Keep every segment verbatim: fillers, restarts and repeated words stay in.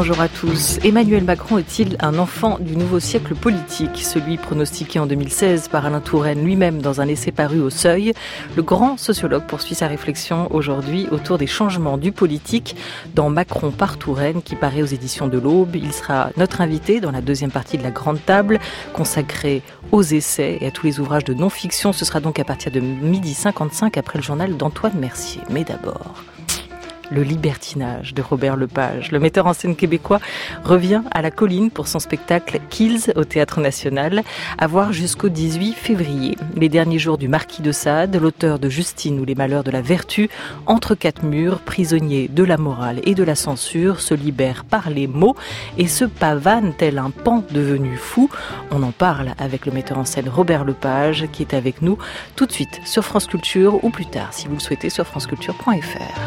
bonjour à tous. Emmanuel Macron est-il un enfant du nouveau siècle politique, celui pronostiqué en deux mille seize par Alain Touraine lui-même dans un essai paru au Seuil? Le grand sociologue poursuit sa réflexion aujourd'hui autour des changements du politique dans Macron par Touraine qui paraît aux éditions de l'Aube. Il sera notre invité dans la deuxième partie de la grande table consacrée aux essais et à tous les ouvrages de non-fiction. Ce sera donc à partir de midi cinquante-cinq après le journal d'Antoine Mercier. Mais d'abord... Le libertinage de Robert Lepage. Le metteur en scène québécois revient à la colline pour son spectacle Kills au Théâtre National, à voir jusqu'au dix-huit février. Les derniers jours du Marquis de Sade, l'auteur de Justine ou les malheurs de la vertu, entre quatre murs, prisonnier de la morale et de la censure, se libère par les mots et se pavane tel un pan devenu fou. On en parle avec le metteur en scène Robert Lepage qui est avec nous tout de suite sur France Culture ou plus tard, si vous le souhaitez, sur franceculture point f r.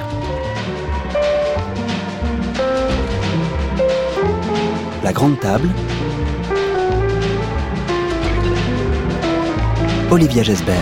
La grande table. Olivia Gesbert.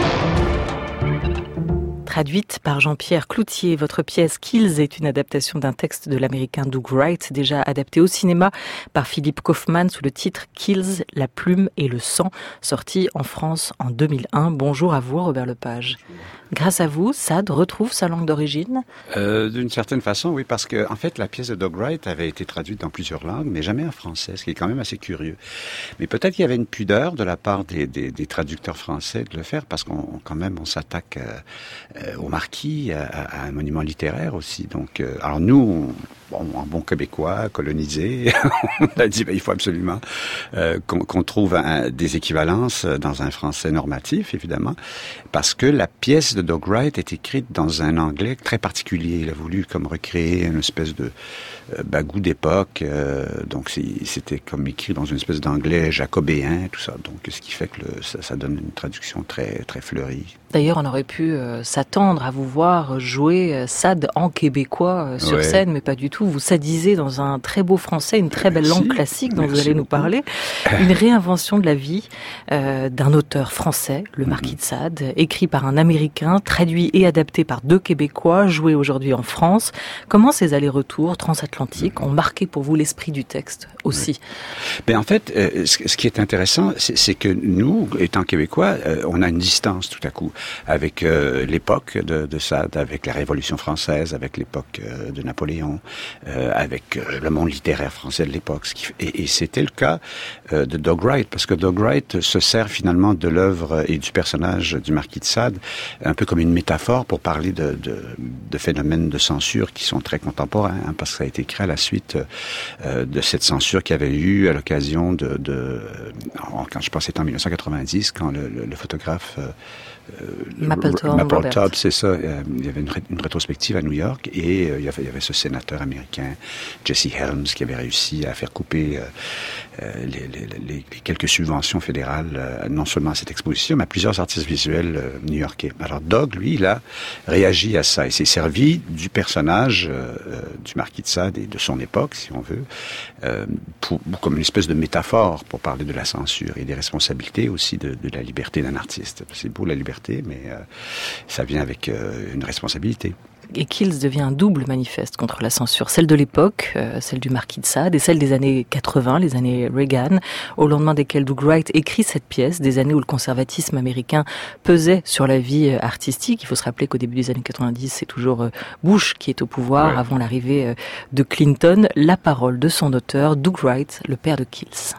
Traduite par Jean-Pierre Cloutier, votre pièce Kills est une adaptation d'un texte de l'américain Doug Wright, déjà adapté au cinéma par Philippe Kaufman sous le titre Kills, la plume et le sang, sorti en France en deux mille un. Bonjour à vous, Robert Lepage. Grâce à vous, Sade retrouve sa langue d'origine ? euh, D'une certaine façon, oui, parce que en fait, la pièce de Doug Wright avait été traduite dans plusieurs langues, mais jamais en français, ce qui est quand même assez curieux. Mais peut-être qu'il y avait une pudeur de la part des, des, des traducteurs français de le faire, parce qu'on quand même on s'attaque euh, au Marquis, à, à un monument littéraire aussi. Donc, euh, alors nous, on, bon, en bon Québécois, colonisé, on a dit ben, il faut absolument euh, qu'on, qu'on trouve un, des équivalences dans un français normatif, évidemment, parce que la pièce de Doug Wright est écrite dans un anglais très particulier. Il a voulu comme recréer une espèce de euh, bagou d'époque. Euh, donc c'est, c'était comme écrit dans une espèce d'anglais jacobéen, tout ça. Donc ce qui fait que le, ça, ça donne une traduction très très fleurie. D'ailleurs, on aurait pu euh, s'attendre à vous voir jouer euh, Sade en québécois euh, sur ouais. scène, mais pas du tout. Vous sadisez dans un très beau français, une très belle Merci. langue classique dont Merci vous allez nous parler. Une réinvention de la vie euh, d'un auteur français, le Marquis de Sade, écrit par un Américain, traduit et adapté par deux Québécois, joué aujourd'hui en France. Comment ces allers-retours transatlantiques ont marqué pour vous l'esprit du texte aussi ? Ben en fait, euh, ce, ce qui est intéressant, c'est, c'est que nous, étant Québécois, euh, on a une distance tout à coup avec euh, l'époque de, de Sade, avec la Révolution française, avec l'époque euh, de Napoléon, euh, avec euh, le monde littéraire français de l'époque. Ce qui, et, et c'était le cas euh, de Doug Wright, parce que Doug Wright se sert finalement de l'œuvre et du personnage du Marquis de Sade un peu comme une métaphore pour parler de, de, de phénomènes de censure qui sont très contemporains, hein, parce que ça a été écrit à la suite euh, de cette censure qu'il y avait eu à l'occasion de, de quand je pense c'était en dix-neuf cent quatre-vingt-dix, quand le, le, le photographe euh, Euh, Mapplethorpe, Mapplethorpe, c'est ça. Euh, il y avait une, ré- une rétrospective à New York et euh, il, y avait, il y avait ce sénateur américain, Jesse Helms, qui avait réussi à faire couper euh, euh, les, les, les, les quelques subventions fédérales, euh, non seulement à cette exposition, mais à plusieurs artistes visuels euh, new-yorkais. Alors Doug, lui, il a réagi à ça. Il s'est servi du personnage euh, du Marquis de Sade et de son époque, si on veut, euh, pour, comme une espèce de métaphore pour parler de la censure et des responsabilités aussi de, de la liberté d'un artiste. C'est beau la liberté, mais euh, ça vient avec euh, une responsabilité. Et Kills devient un double manifeste contre la censure, celle de l'époque, euh, celle du Marquis de Sade, et celle des années quatre-vingts, les années Reagan, au lendemain desquelles Doug Wright écrit cette pièce, des années où le conservatisme américain pesait sur la vie artistique. Il faut se rappeler qu'au début des années quatre-vingt-dix, c'est toujours euh, Bush qui est au pouvoir, ouais. avant l'arrivée euh, de Clinton. La parole de son auteur, Doug Wright, le père de Kills.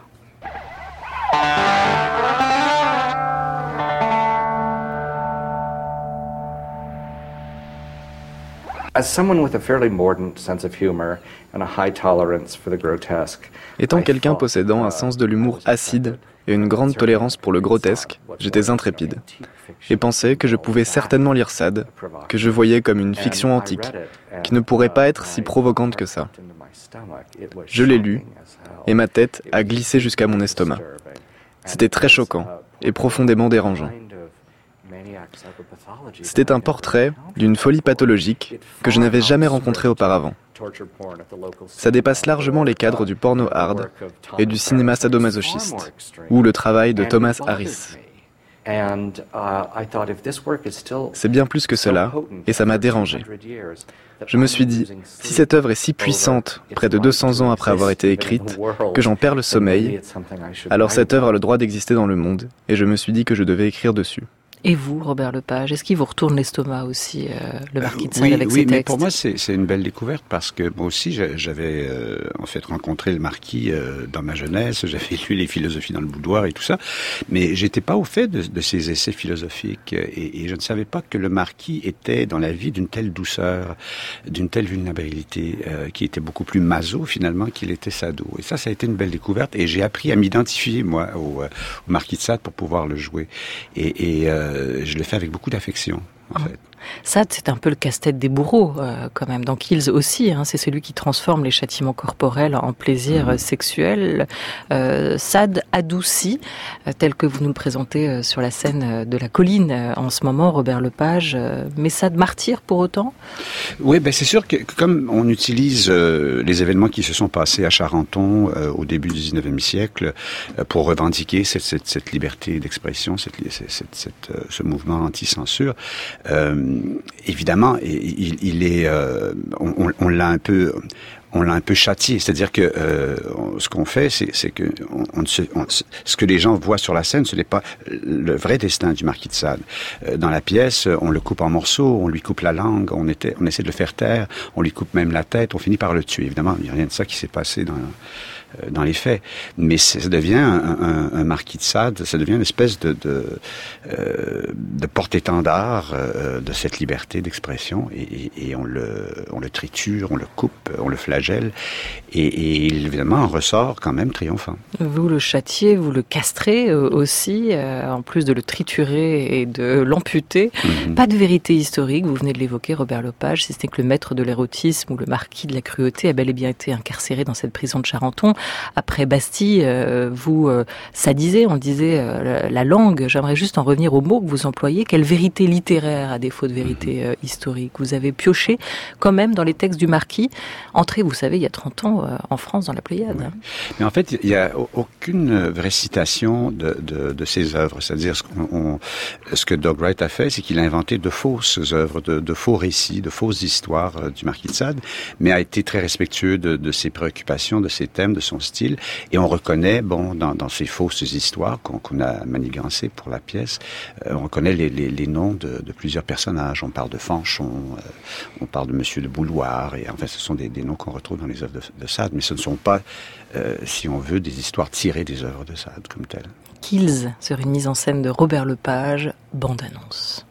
Étant quelqu'un possédant un sens de l'humour acide et une grande tolérance pour le grotesque, j'étais intrépide et pensais que je pouvais certainement lire Sade, que je voyais comme une fiction antique, qui ne pourrait pas être si provocante que ça. Je l'ai lu et ma tête a glissé jusqu'à mon estomac. C'était très choquant et profondément dérangeant. C'était un portrait d'une folie pathologique que je n'avais jamais rencontrée auparavant. Ça dépasse largement les cadres du porno hard et du cinéma sadomasochiste, ou le travail de Thomas Harris. C'est bien plus que cela, et ça m'a dérangé. Je me suis dit, si cette œuvre est si puissante, près de deux cents ans après avoir été écrite, que j'en perds le sommeil, alors cette œuvre a le droit d'exister dans le monde, et je me suis dit que je devais écrire dessus. Et vous, Robert Lepage, est-ce qu'il vous retourne l'estomac aussi, euh, le Marquis de Sade oui, avec oui, ses textes? Oui, mais pour moi, c'est, c'est une belle découverte parce que moi aussi, j'avais euh, en fait rencontré le Marquis euh, dans ma jeunesse, j'avais lu les philosophies dans le boudoir et tout ça, mais j'étais pas au fait de, de ces essais philosophiques et, et je ne savais pas que le Marquis était dans la vie d'une telle douceur, d'une telle vulnérabilité, euh, qui était beaucoup plus maso finalement qu'il était Sado. Et ça, ça a été une belle découverte et j'ai appris à m'identifier, moi, au, au Marquis de Sade pour pouvoir le jouer. Et, et euh, je le fais avec beaucoup d'affection, en fait. Sade, c'est un peu le casse-tête des bourreaux, euh, quand même. Dans Kills aussi, hein, c'est celui qui transforme les châtiments corporels en plaisir mmh. sexuel. Euh, Sade adouci, euh, tel que vous nous le présentez euh, sur la scène euh, de la colline euh, en ce moment, Robert Lepage. Euh, mais Sade martyr pour autant? Oui, ben c'est sûr que comme on utilise euh, les événements qui se sont passés à Charenton euh, au début du dix-neuvième siècle euh, pour revendiquer cette, cette, cette liberté d'expression, cette, cette, cette, cette, euh, ce mouvement anti-censure, euh, évidemment, il, il est, euh, on, on l'a un peu, on l'a un peu châtié. C'est-à-dire que euh, ce qu'on fait, c'est, c'est que on, on se, on, ce que les gens voient sur la scène, ce n'est pas le vrai destin du Marquis de Sade. Euh, dans la pièce, on le coupe en morceaux, on lui coupe la langue, on, était, on essaie de le faire taire, on lui coupe même la tête, on finit par le tuer. Évidemment, il n'y a rien de ça qui s'est passé dans dans les faits, mais ça devient un, un, un Marquis de Sade, ça devient une espèce de de, euh, de porte-étendard euh, de cette liberté d'expression, et, et, et on le on le triture, on le coupe, on le flagelle, et, et il évidemment en ressort quand même triomphant. Vous le châtiez, vous le castrez euh, aussi, euh, en plus de le triturer et de l'amputer. Mm-hmm. Pas de vérité historique, vous venez de l'évoquer, Robert Lepage, si ce n'est que le maître de l'érotisme ou le marquis de la cruauté a bel et bien été incarcéré dans cette prison de Charenton. Après Bastille, euh, vous euh, sadisez, on disait euh, la, la langue. J'aimerais juste en revenir au mot que vous employez. Quelle vérité littéraire à défaut de vérité euh, historique? Vous avez pioché quand même dans les textes du Marquis, entré, vous savez, il y a trente ans euh, en France dans la Pléiade. Oui. Mais en fait, il n'y a aucune vraie citation de, de, de ses œuvres. C'est-à-dire, ce, on, ce que Doug Wright a fait, c'est qu'il a inventé de fausses œuvres, de, de faux récits, de fausses histoires euh, du Marquis de Sade, mais a été très respectueux de, de ses préoccupations, de ses thèmes, de son style, et on reconnaît, bon, dans, dans ces fausses histoires qu'on, qu'on a manigancées pour la pièce, euh, on reconnaît les, les, les noms de, de plusieurs personnages. On parle de Fanchon, euh, on parle de Monsieur de Bouloir, et enfin, ce sont des, des noms qu'on retrouve dans les œuvres de, de Sade, mais ce ne sont pas, euh, si on veut, des histoires tirées des œuvres de Sade comme telles. Kills sur une mise en scène de Robert Lepage, bande-annonce.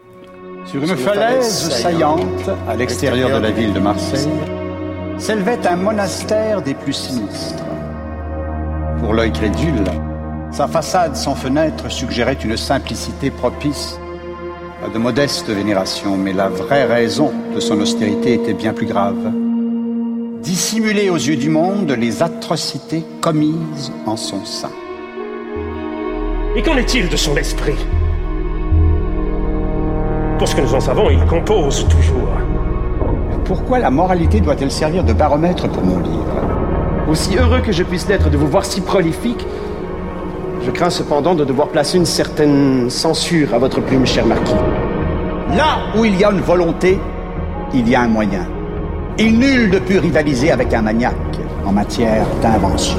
Sur une falaise saillante, à l'extérieur de la ville de Marseille, s'élevait un monastère des plus sinistres. Pour l'œil crédule, sa façade sans fenêtre suggérait une simplicité propice à de modestes vénérations, mais la vraie raison de son austérité était bien plus grave. Dissimuler aux yeux du monde les atrocités commises en son sein. Et qu'en est-il de son esprit? Pour ce que nous en savons, il compose toujours. Pourquoi la moralité doit-elle servir de baromètre pour mon livre? Aussi heureux que je puisse l'être de vous voir si prolifique, je crains cependant de devoir placer une certaine censure à votre plume, cher marquis. Là où il y a une volonté, il y a un moyen. Et nul ne peut rivaliser avec un maniaque en matière d'invention.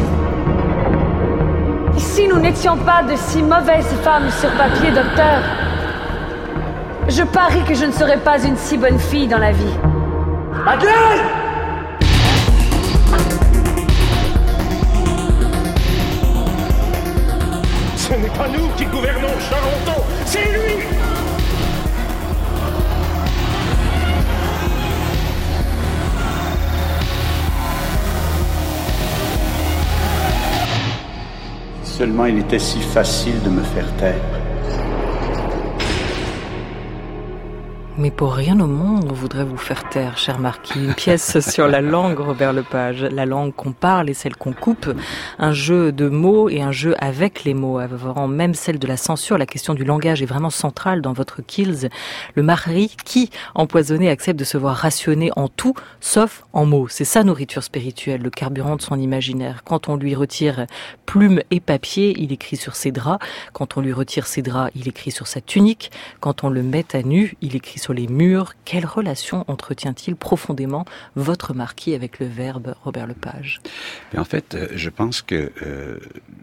Si nous n'étions pas de si mauvaises femmes sur papier, docteur, je parie que je ne serais pas une si bonne fille dans la vie. Madeleine! Ce n'est pas nous qui gouvernons Charenton, c'est lui! Seulement il était si facile de me faire taire. Mais pour rien au monde, on voudrait vous faire taire, cher marquis. Une pièce sur la langue, Robert Lepage. La langue qu'on parle et celle qu'on coupe. Un jeu de mots et un jeu avec les mots. Avant même celle de la censure, la question du langage est vraiment centrale dans votre Kills. Le mari qui, empoisonné, accepte de se voir rationné en tout, sauf en mots. C'est sa nourriture spirituelle, le carburant de son imaginaire. Quand on lui retire plume et papier, il écrit sur ses draps. Quand on lui retire ses draps, il écrit sur sa tunique. Quand on le met à nu, il écrit sur les murs. Quelle relation entretient-il profondément votre marquis avec le verbe, Robert Lepage? En fait, je pense que euh,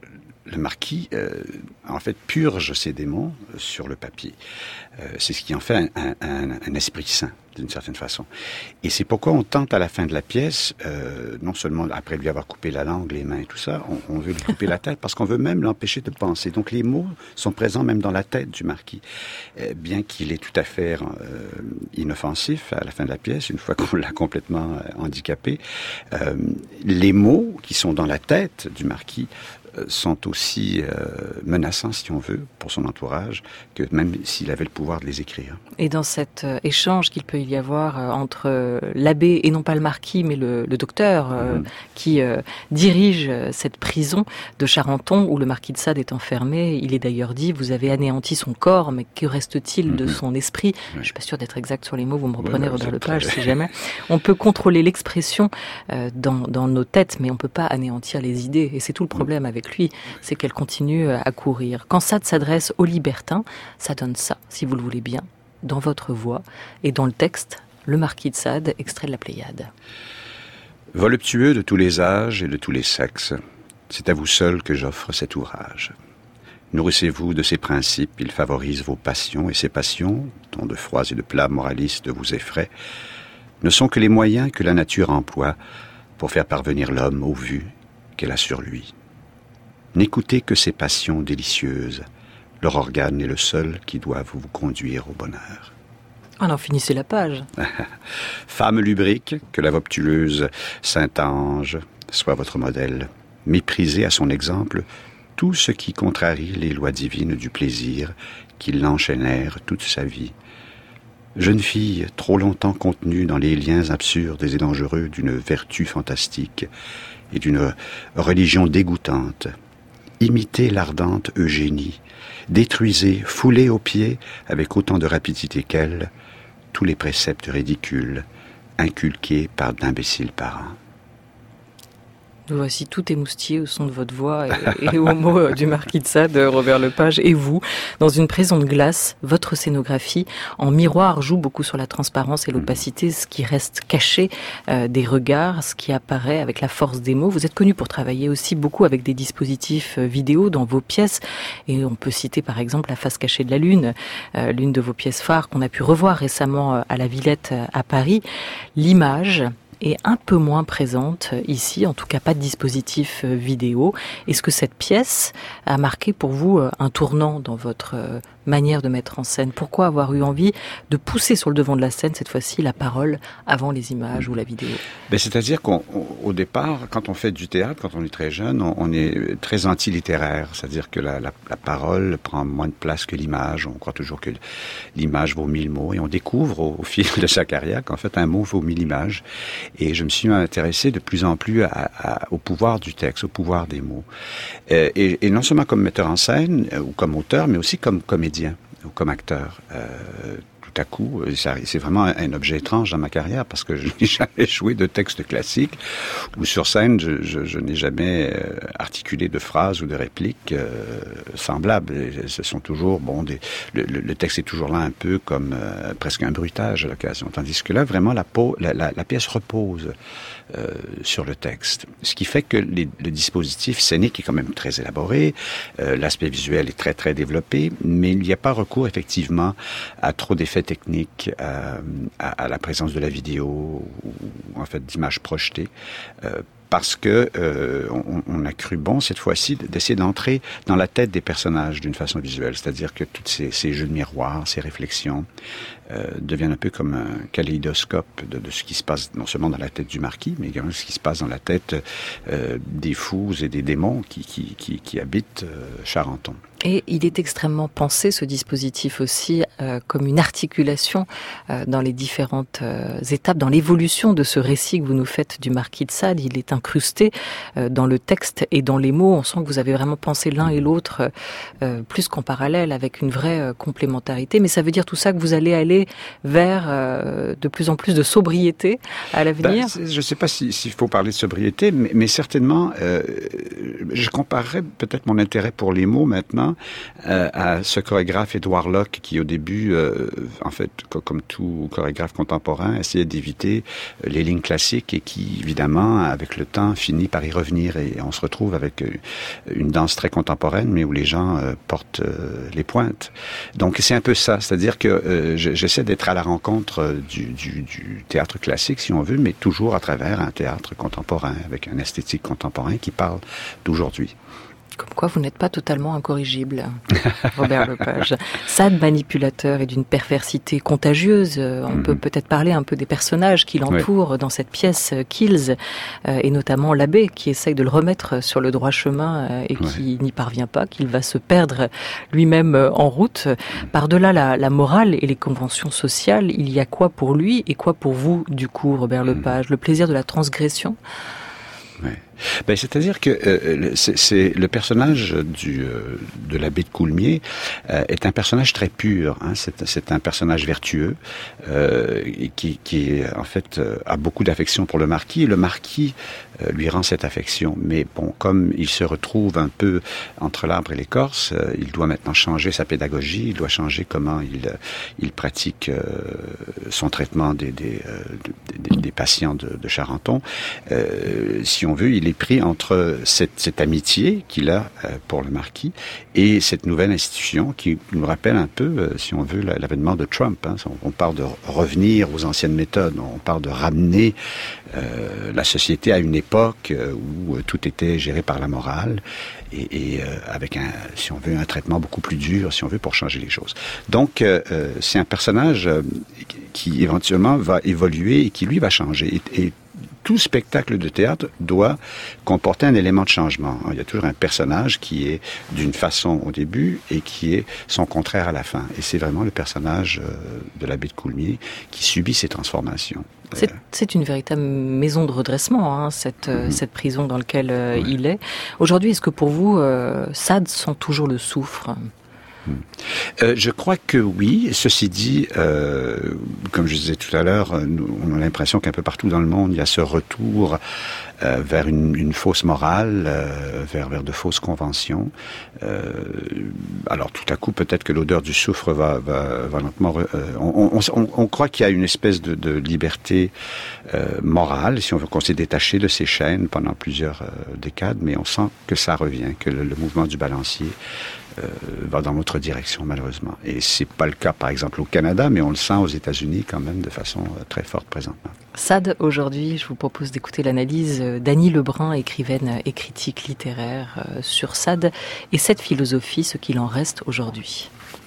le marquis, euh, en fait, purge ses démons sur le papier. Euh, c'est ce qui en fait un, un, un esprit saint, d'une certaine façon. Et c'est pourquoi on tente à la fin de la pièce, euh, non seulement après lui avoir coupé la langue, les mains et tout ça, on, on veut lui couper la tête, parce qu'on veut même l'empêcher de penser. Donc les mots sont présents même dans la tête du marquis. Euh, bien qu'il est tout à fait euh, inoffensif à la fin de la pièce, une fois qu'on l'a complètement handicapé, euh, les mots qui sont dans la tête du marquis sont aussi euh, menaçants, si on veut, pour son entourage, que même s'il avait le pouvoir de les écrire. Et dans cet euh, échange qu'il peut y avoir euh, entre euh, l'abbé, et non pas le marquis, mais le, le docteur, euh, mmh. qui euh, dirige euh, cette prison de Charenton, où le marquis de Sade est enfermé, il est d'ailleurs dit, vous avez anéanti son corps, mais que reste-t-il mmh. de son esprit? ouais. Je suis pas sûre d'être exact sur les mots, vous me reprenez, ouais, Robert Lepage, si jamais. On peut contrôler l'expression euh, dans, dans nos têtes, mais on peut pas anéantir les idées, et c'est tout le problème mmh. avec lui, c'est qu'elle continue à courir. Quand Sade s'adresse aux libertins, ça donne ça, si vous le voulez bien, dans votre voix et dans le texte, le marquis de Sade, extrait de la Pléiade. Voluptueux de tous les âges et de tous les sexes, c'est à vous seul que j'offre cet ouvrage. Nourrissez-vous de ces principes, ils favorisent vos passions, et ces passions, dont de froids et de plats moralistes vous effraient, ne sont que les moyens que la nature emploie pour faire parvenir l'homme aux vues qu'elle a sur lui. N'écoutez que ces passions délicieuses. Leur organe est le seul qui doit vous conduire au bonheur. Ah non, finissez la page. Femme lubrique, que la voluptueuse Saint-Ange soit votre modèle. Méprisez à son exemple tout ce qui contrarie les lois divines du plaisir qui l'enchaînèrent toute sa vie. Jeune fille, trop longtemps contenue dans les liens absurdes et dangereux d'une vertu fantastique et d'une religion dégoûtante, imitez l'ardente Eugénie, détruisez, foulez aux pieds, avec autant de rapidité qu'elle, tous les préceptes ridicules, inculqués par d'imbéciles parents. Nous voici tout émoustillés au son de votre voix et, et aux mots du marquis de Sade, Robert Lepage, et vous, dans une prison de glace, votre scénographie en miroir joue beaucoup sur la transparence et l'opacité, ce qui reste caché euh, des regards, ce qui apparaît avec la force des mots. Vous êtes connu pour travailler aussi beaucoup avec des dispositifs vidéo dans vos pièces, et on peut citer par exemple La face cachée de la lune, euh, l'une de vos pièces phares qu'on a pu revoir récemment à la Villette à Paris. L'image est un peu moins présente ici, en tout cas pas de dispositif vidéo. Est-ce que cette pièce a marqué pour vous un tournant dans votre manière de mettre en scène? Pourquoi avoir eu envie de pousser sur le devant de la scène, cette fois-ci, la parole avant les images ou la vidéo? Ben, c'est-à-dire qu'au départ, quand on fait du théâtre, quand on est très jeune, on, on est très anti-littéraire. C'est-à-dire que la, la, la parole prend moins de place que l'image. On croit toujours que l'image vaut mille mots. Et on découvre au, au fil de sa carrière qu'en fait, un mot vaut mille images. Et je me suis intéressé de plus en plus à, à, au pouvoir du texte, au pouvoir des mots. Et, et, et non seulement comme metteur en scène ou comme auteur, mais aussi comme comédien ou comme acteur. Euh, tout à coup, c'est vraiment un objet étrange dans ma carrière parce que je n'ai jamais joué de texte classique ou sur scène, je, je, je n'ai jamais articulé de phrases ou de répliques euh, semblables. Et ce sont toujours, bon, des, le, le texte est toujours là un peu comme euh, presque un bruitage à l'occasion. Tandis que là, vraiment, la, peau, la, la, la pièce repose euh, sur le texte. Ce qui fait que les, le dispositif scénique est quand même très élaboré, euh, l'aspect visuel est très, très développé, mais il n'y a pas recours effectivement à trop d'effets techniques, euh, à, à la présence de la vidéo ou en fait d'images projetées, euh, parce que euh, on, on a cru bon cette fois-ci d'essayer d'entrer dans la tête des personnages d'une façon visuelle, c'est-à-dire que tous ces, ces jeux de miroir, ces réflexions euh, deviennent un peu comme un kaléidoscope de, de ce qui se passe non seulement dans la tête du marquis, mais également ce qui se passe dans la tête euh, des fous et des démons qui, qui, qui, qui habitent euh, Charenton. Et il est extrêmement pensé, ce dispositif aussi, euh, comme une articulation euh, dans les différentes euh, étapes, dans l'évolution de ce récit que vous nous faites du Marquis de Sade. Il est incrusté euh, dans le texte et dans les mots. On sent que vous avez vraiment pensé l'un et l'autre euh, plus qu'en parallèle, avec une vraie euh, complémentarité. Mais ça veut dire tout ça que vous allez aller vers euh, de plus en plus de sobriété à l'avenir? Ben, je ne sais pas s'il si, faut parler de sobriété, mais, mais certainement, euh, je comparerais peut-être mon intérêt pour les mots maintenant Euh, à ce chorégraphe Édouard Locke qui au début, euh, en fait, comme tout chorégraphe contemporain, essayait d'éviter les lignes classiques et qui, évidemment, avec le temps, finit par y revenir et on se retrouve avec une danse très contemporaine, mais où les gens euh, portent euh, les pointes. Donc c'est un peu ça, c'est-à-dire que euh, j'essaie d'être à la rencontre du, du, du théâtre classique, si on veut, mais toujours à travers un théâtre contemporain, avec un esthétique contemporain qui parle d'aujourd'hui. Comme quoi, vous n'êtes pas totalement incorrigible, Robert Lepage. Sade, manipulateur, est d'une perversité contagieuse. On mmh. peut peut-être parler un peu des personnages qui l'entourent oui. dans cette pièce, Kills, euh, et notamment l'abbé qui essaye de le remettre sur le droit chemin euh, et oui. qui n'y parvient pas, qu'il va se perdre lui-même en route. Mmh. Par-delà la, la morale et les conventions sociales, il y a quoi pour lui et quoi pour vous, du coup, Robert Lepage? Le plaisir de la transgression? Oui. Ben, c'est-à-dire que euh, c'est, c'est le personnage du, euh, de l'abbé de Coulmiers euh, est un personnage très pur. Hein. C'est, c'est un personnage vertueux euh, qui, qui, en fait, euh, a beaucoup d'affection pour le marquis. Et le marquis euh, lui rend cette affection. Mais bon, comme il se retrouve un peu entre l'arbre et l'écorce, euh, il doit maintenant changer sa pédagogie. Il doit changer comment il, il pratique euh, son traitement des, des, euh, des, des patients de, de Charenton. Euh, si on veut, il est pris entre cette, cette amitié qu'il a euh, pour le marquis et cette nouvelle institution qui nous rappelle un peu, euh, si on veut, l'avènement de Trump. Hein. On, on parle de revenir aux anciennes méthodes, on parle de ramener euh, la société à une époque euh, où euh, tout était géré par la morale et, et euh, avec, un, si on veut, un traitement beaucoup plus dur, si on veut, pour changer les choses. Donc, euh, euh, c'est un personnage euh, qui éventuellement va évoluer et qui, lui, va changer. Et, et tout spectacle de théâtre doit comporter un élément de changement. Il y a toujours un personnage qui est d'une façon au début et qui est son contraire à la fin. Et c'est vraiment le personnage de l'abbé de Coulmiers qui subit ces transformations. C'est, c'est une véritable maison de redressement, hein, cette, mm-hmm. cette prison dans laquelle euh, oui. il est. Aujourd'hui, est-ce que pour vous, euh, Sade sent toujours le souffre ? Euh, je crois que oui. Ceci dit, euh, comme je disais tout à l'heure, nous, on a l'impression qu'un peu partout dans le monde, il y a ce retour euh, vers une, une fausse morale, euh, vers, vers de fausses conventions. Euh, alors tout à coup, peut-être que l'odeur du soufre va, va, va lentement... Euh, on, on, on croit qu'il y a une espèce de, de liberté euh, morale, si on veut qu'on s'est détaché de ces chaînes pendant plusieurs euh, décades, mais on sent que ça revient, que le, le mouvement du balancier Euh, va dans l'autre direction, malheureusement. Et c'est pas le cas, par exemple, au Canada, mais on le sent aux États-Unis quand même de façon euh, très forte présentement. Sade, aujourd'hui, je vous propose d'écouter l'analyse d'Annie Lebrun, écrivaine et critique littéraire euh, sur Sade et cette philosophie, ce qu'il en reste aujourd'hui.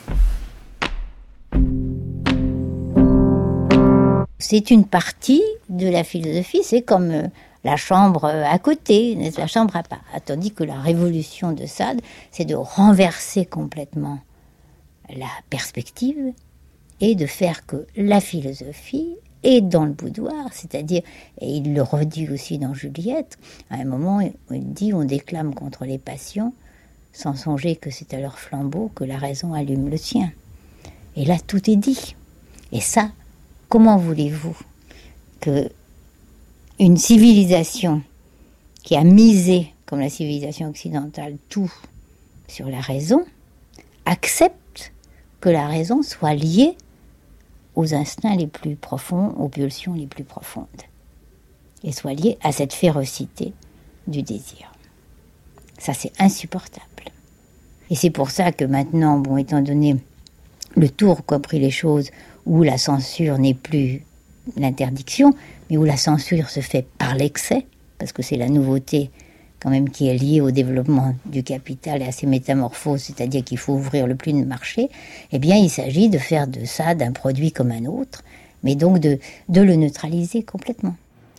C'est une partie de la philosophie, c'est comme... Euh, la chambre à côté, la chambre à part. Tandis que la révolution de Sade, c'est de renverser complètement la perspective et de faire que la philosophie est dans le boudoir, c'est-à-dire, et il le redit aussi dans Juliette, à un moment, il dit, on déclame contre les passions, sans songer que c'est à leur flambeau que la raison allume le sien. Et là, tout est dit. Et ça, comment voulez-vous que une civilisation qui a misé, comme la civilisation occidentale, tout sur la raison, accepte que la raison soit liée aux instincts les plus profonds, aux pulsions les plus profondes, et soit liée à cette férocité du désir. Ça, c'est insupportable. Et c'est pour ça que maintenant, bon, étant donné le tour qu'ont pris les choses, où la censure n'est plus l'interdiction, mais où la censure se fait par l'excès, parce que c'est la nouveauté quand même qui est liée au développement du capital et à ses métamorphoses, c'est-à-dire qu'il faut ouvrir le plus de marché, eh bien il s'agit de faire de Sade un produit comme un autre, mais donc de, de le neutraliser complètement.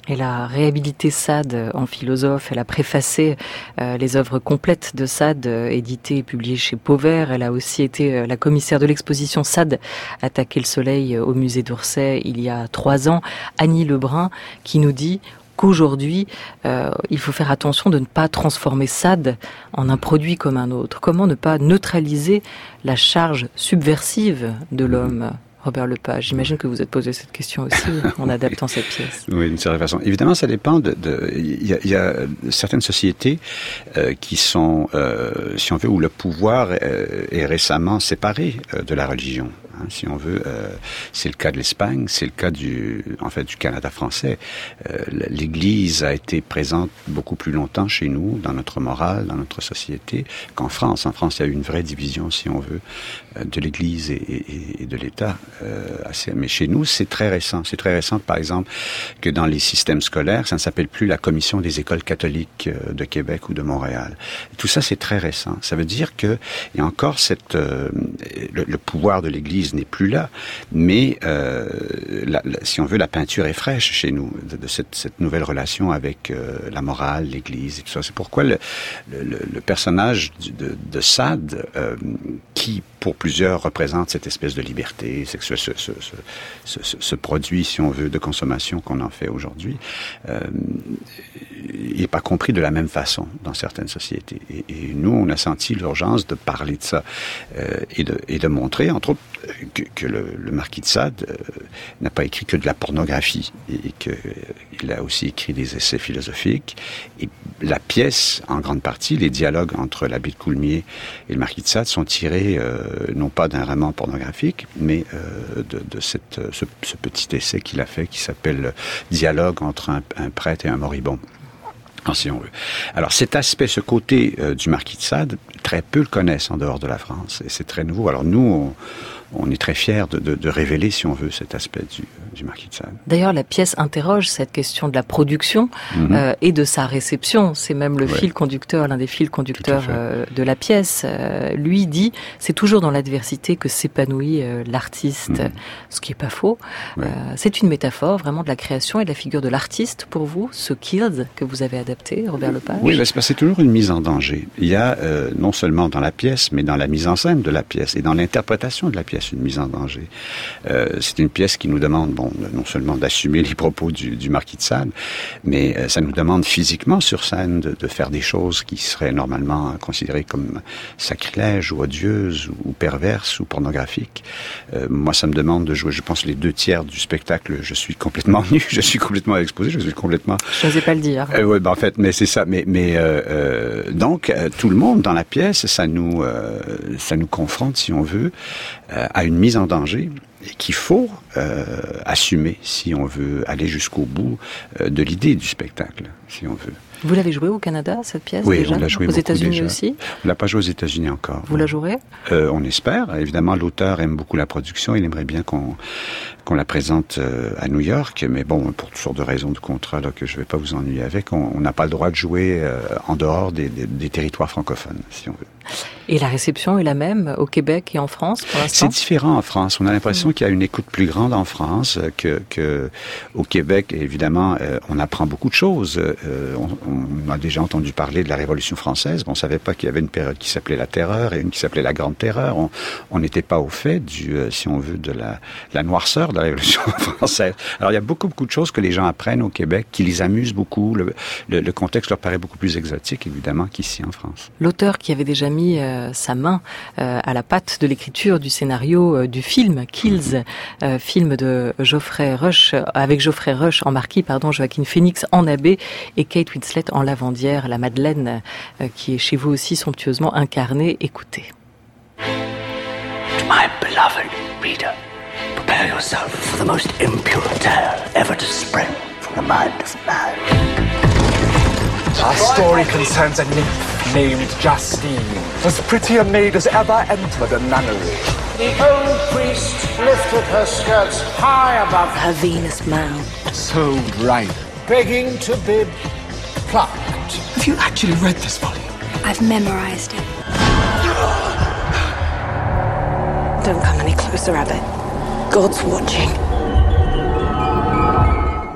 Elle a réhabilité Sade en philosophe, elle a préfacé euh, les œuvres complètes de Sade, euh, éditées et publiées chez Pauvert. Elle a aussi été euh, la commissaire de l'exposition Sade, Attaquer le soleil euh, au musée d'Orsay il y a trois ans. Annie Lebrun qui nous dit qu'aujourd'hui, euh, il faut faire attention de ne pas transformer Sade en un produit comme un autre. Comment ne pas neutraliser la charge subversive de l'homme ? Robert Lepage, j'imagine que vous êtes posé cette question aussi en adaptant cette pièce. Oui, d'une certaine façon. Évidemment, ça dépend de... Il y, y a certaines sociétés euh, qui sont, euh, si on veut, où le pouvoir euh, est récemment séparé euh, de la religion. Hein, si on veut, euh, c'est le cas de l'Espagne, c'est le cas du, en fait, du Canada français. Euh, L'Église a été présente beaucoup plus longtemps chez nous, dans notre morale, dans notre société, qu'en France. En France, il y a eu une vraie division, si on veut, euh, de l'Église et, et, et de l'État. Euh, assez, mais chez nous, c'est très récent. C'est très récent, par exemple, que dans les systèmes scolaires, ça ne s'appelle plus la Commission des écoles catholiques de Québec ou de Montréal. Tout ça, c'est très récent. Ça veut dire que il y a encore cette, euh, le, le pouvoir de l'Église n'est plus là, mais euh, la, la, si on veut, la peinture est fraîche chez nous de, de cette, cette nouvelle relation avec euh, la morale, l'Église et tout ça. C'est pourquoi le, le, le personnage de, de Sade, euh, qui pour plusieurs représente cette espèce de liberté sexuelle, ce, ce, ce, ce, ce produit, si on veut, de consommation qu'on en fait aujourd'hui, euh, il n'est pas compris de la même façon dans certaines sociétés. Et, et nous, on a senti l'urgence de parler de ça euh, et, de, et de montrer, entre autres, que, que le, le marquis de Sade euh, n'a pas écrit que de la pornographie et, et qu'il a aussi écrit des essais philosophiques. Et la pièce, en grande partie, les dialogues entre l'abbé de Coulmiers et le marquis de Sade sont tirés euh, non pas d'un roman pornographique, mais euh, de, de cette, ce, ce petit essai qu'il a fait qui s'appelle « Dialogue entre un, un prêtre et un moribond ». Si on veut. Alors cet aspect, ce côté euh, du marquis de Sade, très peu le connaissent en dehors de la France, et c'est très nouveau. Alors nous, on, on est très fiers de, de, de révéler, si on veut, cet aspect du, du marquis de Sade. D'ailleurs, la pièce interroge cette question de la production mm-hmm. euh, et de sa réception. C'est même le ouais. fil conducteur, l'un des fils conducteurs euh, de la pièce. Euh, lui dit, c'est toujours dans l'adversité que s'épanouit euh, l'artiste, mm-hmm. ce qui est pas faux. Ouais. Euh, c'est une métaphore vraiment de la création et de la figure de l'artiste pour vous, ce Kills que vous avez adapté, Robert Lepage. Oui, c'est, c'est toujours une mise en danger. Il y a euh, non seulement dans la pièce, mais dans la mise en scène de la pièce et dans l'interprétation de la pièce, une mise en danger. Euh, c'est une pièce qui nous demande, bon, non seulement d'assumer les propos du, du marquis de Sade, mais euh, ça nous demande physiquement sur scène de, de faire des choses qui seraient normalement considérées comme sacrilèges ou odieuses ou perverses ou pornographiques. Euh, moi, ça me demande de jouer, je pense, les deux tiers du spectacle. Je suis complètement nu, je suis complètement exposé, je suis complètement... Je n'osais pas le dire. Euh, oui, ben en fait, mais c'est ça. Mais, mais euh, euh, donc, euh, tout le monde dans la pièce, ça nous, euh, ça nous confronte, si on veut, euh, à une mise en danger et qu'il faut euh, assumer si on veut aller jusqu'au bout euh, de l'idée du spectacle, si on veut. Vous l'avez joué au Canada, cette pièce, oui, déjà? On l'a joué aux États-Unis déjà. Aussi? On l'a pas joué aux États-Unis encore. Vous la jouerez? euh, On espère. Évidemment, l'auteur aime beaucoup la production. Il aimerait bien qu'on qu'on la présente euh, à New York. Mais bon, pour toutes sortes de raisons de contrat là, que je vais pas vous ennuyer avec, on n'a pas le droit de jouer euh, en dehors des, des, des territoires francophones, si on veut. Et la réception est la même au Québec et en France, pour l'instant? C'est différent en France. On a l'impression mmh. qu'il y a une écoute plus grande en France que, que au Québec. Évidemment, euh, on apprend beaucoup de choses. Euh, on, on a déjà entendu parler de la Révolution française. On savait pas qu'il y avait une période qui s'appelait la Terreur et une qui s'appelait la Grande Terreur. On n'était pas au fait du, euh, si on veut, de la, la noirceur de la Révolution française. Alors, il y a beaucoup, beaucoup de choses que les gens apprennent au Québec, qui les amusent beaucoup. Le, le, le contexte leur paraît beaucoup plus exotique, évidemment, qu'ici en France. L'auteur qui avait déjà mis euh, sa main euh, à la patte de l'écriture du scénario euh, du film Kills, euh, film de Geoffrey Rush, avec Geoffrey Rush en marquis, pardon, Joaquin Phoenix en abbé et Kate Winslet en lavandière, la Madeleine, euh, qui est chez vous aussi somptueusement incarnée. Écoutez. To my beloved reader, prepare yourself for the most impure tale ever to spring from the mind of man. Our story concerns a nymph named Justine, as pretty a maid as ever entered a nunnery. The old priest lifted her skirts high above her Venus mound, so bright, begging to be plucked. Have you actually read this volume? I've memorized it. Don't come any closer, Abbot. God's watching.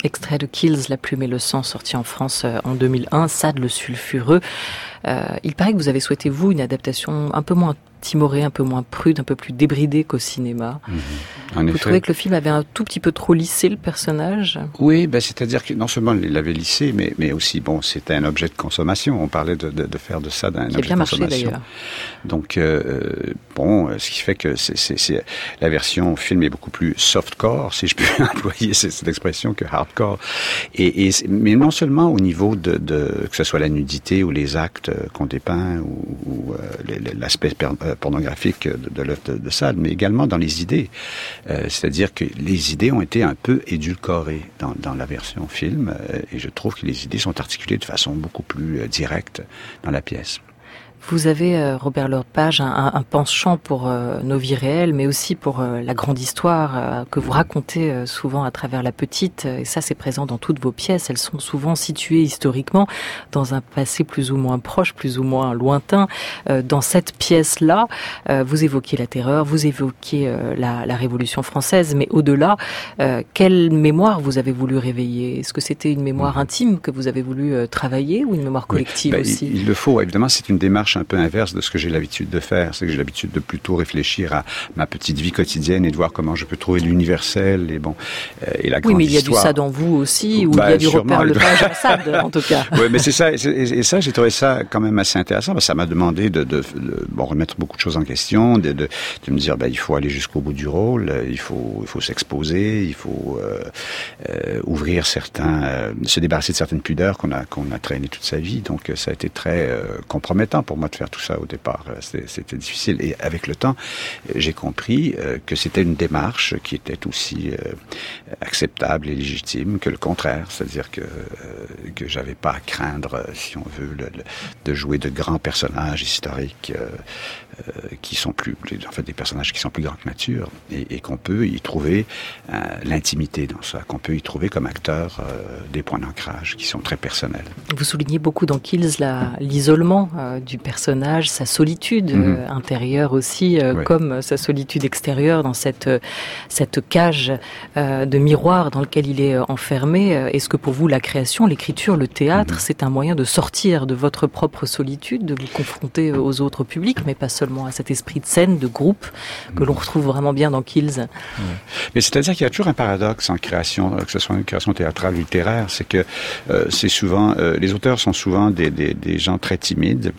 extrait de Kills, La plume et le sang, sorti en France en deux mille un, Sade le sulfureux. Euh, il paraît que vous avez souhaité, vous, une adaptation un peu moins timorée, un peu moins prude, un peu plus débridée qu'au cinéma. Mmh. En vous effet. Trouvez que le film avait un tout petit peu trop lissé le personnage ? Oui, ben, c'est-à-dire que non seulement il l'avait lissé, mais, mais aussi, bon, c'était un objet de consommation. On parlait de, de, de faire de ça un objet de consommation. Qui a bien marché, d'ailleurs. Donc, euh, bon, ce qui fait que c'est, c'est, c'est, la version film est beaucoup plus softcore, si je peux employer cette, cette expression, que hardcore. Et, et, mais non seulement au niveau de, de, que ce soit la nudité ou les actes qu'on dépeint, ou, ou euh, l'aspect pornographique de, de l'œuvre de, de Sade, mais également dans les idées. Euh, c'est-à-dire que les idées ont été un peu édulcorées dans, dans la version film, euh, et je trouve que les idées sont articulées de façon beaucoup plus euh, directe dans la pièce. Vous avez, euh, Robert Lepage, un, un, un penchant pour euh, nos vies réelles, mais aussi pour euh, la grande histoire euh, que vous racontez euh, souvent à travers La Petite. Et ça, c'est présent dans toutes vos pièces. Elles sont souvent situées historiquement dans un passé plus ou moins proche, plus ou moins lointain. Euh, dans cette pièce-là, euh, vous évoquez la terreur, vous évoquez euh, la, la Révolution française, mais au-delà, euh, quelle mémoire vous avez voulu réveiller ? Est-ce que c'était une mémoire intime que vous avez voulu euh, travailler, ou une mémoire collective oui, ben, aussi ? il, il le faut, évidemment, c'est une démarche un peu inverse de ce que j'ai l'habitude de faire. C'est que j'ai l'habitude de plutôt réfléchir à ma petite vie quotidienne et de voir comment je peux trouver l'universel et bon euh, et la grande histoire. Oui, mais il y a histoire. Du Sade en vous aussi, ou bah, il y a du Robert Lepage en Sade, en tout cas. Oui, mais c'est ça. Et, et, et ça, j'ai trouvé ça quand même assez intéressant parce que ça m'a demandé de, de, de bon, remettre beaucoup de choses en question, de, de, de me dire, ben, il faut aller jusqu'au bout du rôle, il faut, il faut s'exposer, il faut euh, euh, ouvrir certains, euh, se débarrasser de certaines pudeurs qu'on a, qu'on a traînées toute sa vie. Donc, ça a été très euh, compromettant pour moi de faire tout ça au départ. C'était, c'était difficile. Et avec le temps, j'ai compris euh, que c'était une démarche qui était aussi euh, acceptable et légitime que le contraire. C'est-à-dire que, euh, que j'avais pas à craindre, si on veut, le, le, de jouer de grands personnages historiques euh, euh, qui sont plus, en fait, des personnages qui sont plus grands que nature et, et qu'on peut y trouver euh, l'intimité dans ça, qu'on peut y trouver comme acteur euh, des points d'ancrage qui sont très personnels. Vous soulignez beaucoup dans Kills la, l'isolement euh, du personnage, sa solitude mm-hmm. euh, intérieure aussi, euh, ouais. comme sa solitude extérieure dans cette, euh, cette cage euh, de miroir dans lequel il est euh, enfermé. Est-ce que pour vous, la création, l'écriture, le théâtre, mm-hmm. c'est un moyen de sortir de votre propre solitude, de vous confronter aux autres publics, mais pas seulement à cet esprit de scène, de groupe, que mm-hmm. l'on retrouve vraiment bien dans Kills? Ouais. Mais c'est-à-dire qu'il y a toujours un paradoxe en création, que ce soit une création théâtrale ou littéraire, c'est que euh, c'est souvent, euh, les auteurs sont souvent des, des, des gens très timides,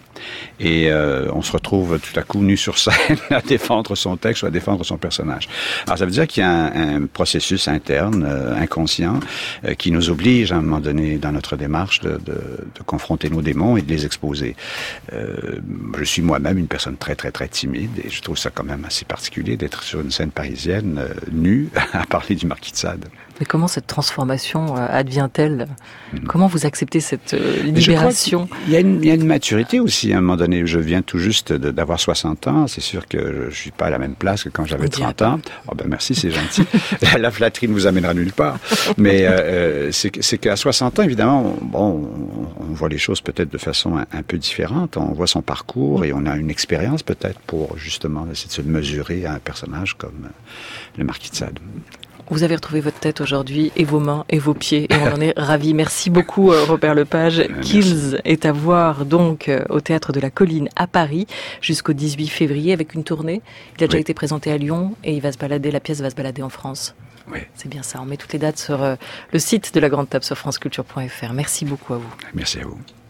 et euh, on se retrouve tout à coup nu sur scène à défendre son texte ou à défendre son personnage. Alors ça veut dire qu'il y a un, un processus interne, euh, inconscient, euh, qui nous oblige à un moment donné dans notre démarche de, de, de confronter nos démons et de les exposer. Euh, je suis moi-même une personne très très très timide et je trouve ça quand même assez particulier d'être sur une scène parisienne euh, nue à parler du Marquis de Sade. Mais comment cette transformation euh, advient-elle ? mmh. Comment vous acceptez cette euh, libération ? Il y a une, il y a une maturité aussi. À un moment donné, je viens tout juste de, d'avoir soixante ans. C'est sûr que je suis pas à la même place que quand j'avais trente ans. Oh ben merci, c'est gentil. La flatterie ne vous amènera nulle part. Mais euh, c'est, c'est qu'à soixante ans, évidemment, on, bon, on voit les choses peut-être de façon un, un peu différente. On voit son parcours et on a une expérience peut-être pour justement essayer de se mesurer à un personnage comme le Marquis de Sade. Vous avez retrouvé votre tête aujourd'hui, et vos mains, et vos pieds, et on en est ravis. Merci beaucoup, Robert Lepage. Kills est à voir donc au Théâtre de la Colline à Paris jusqu'au dix-huit février avec une tournée. Il a déjà oui. été présenté à Lyon et il va se balader, la pièce va se balader en France. Oui. C'est bien ça. On met toutes les dates sur le site de la Grande Table sur franceculture point f r. Merci beaucoup à vous. Merci à vous.